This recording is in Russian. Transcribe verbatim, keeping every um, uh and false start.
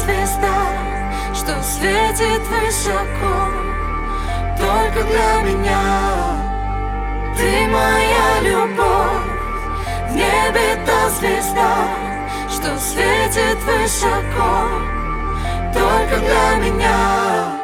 звезда, что светит высоко только для меня. Ты моя любовь, в небе та звезда, что светит высоко только для меня.